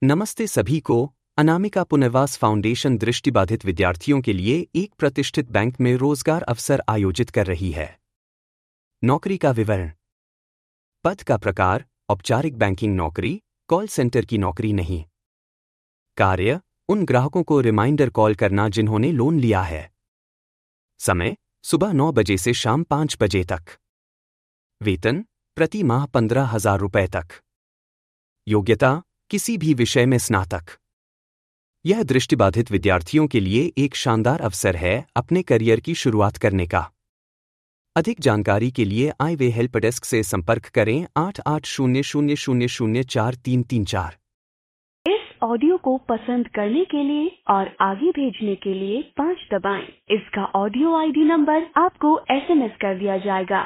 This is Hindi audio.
नमस्ते सभी को। अनामिका पुनर्वास फाउंडेशन दृष्टिबाधित विद्यार्थियों के लिए एक प्रतिष्ठित बैंक में रोजगार अवसर आयोजित कर रही है। नौकरी का विवरण। पद का प्रकार औपचारिक बैंकिंग नौकरी, कॉल सेंटर की नौकरी नहीं। कार्य उन ग्राहकों को रिमाइंडर कॉल करना जिन्होंने लोन लिया है। समय सुबह 9 बजे से शाम 5 बजे तक। वेतन प्रति माह 15,000 रुपये तक। योग्यता किसी भी विषय में स्नातक। यह दृष्टिबाधित विद्यार्थियों के लिए एक शानदार अवसर है अपने करियर की शुरुआत करने का। अधिक जानकारी के लिए आईवे हेल्प डेस्क से संपर्क करें 8800004334। इस ऑडियो को पसंद करने के लिए और आगे भेजने के लिए 5 दबाएं। इसका ऑडियो आईडी नंबर आपको SMS कर दिया जाएगा।